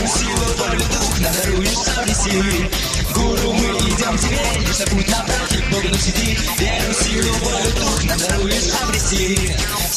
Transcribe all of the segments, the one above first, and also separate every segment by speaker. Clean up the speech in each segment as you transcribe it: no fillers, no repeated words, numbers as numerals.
Speaker 1: силу, волю, дух, надаруешь, обреси. Гуру, мы идем к тебе, лишь путь направь, к Богу сиди. Веру, силу, волю, дух, надаруешь, обреси.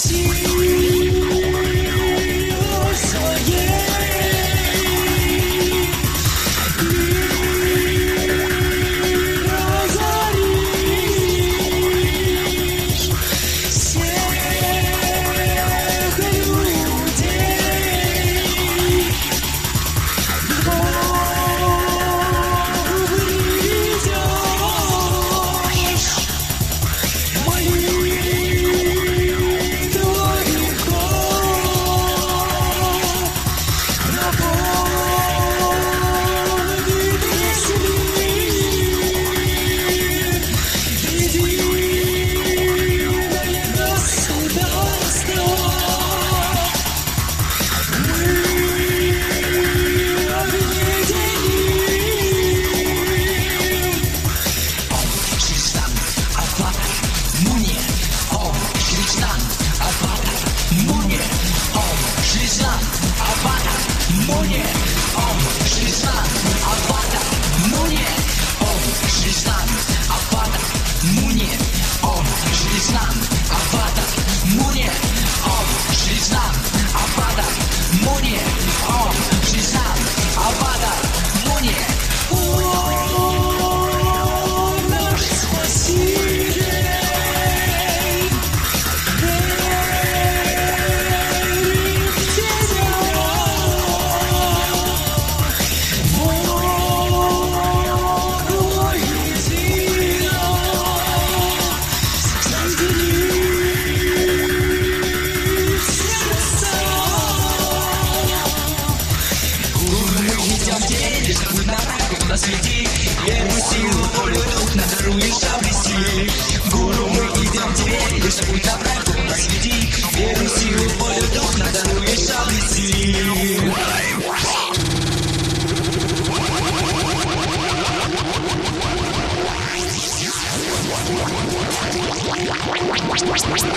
Speaker 1: Свети, веру, силу, волю, дух, надаруешь, обреси. Гуру, мы идем к тебе, лишь путь направь, Бог нас веди. Веру, силу, волю, дух, надаруешь, обреси.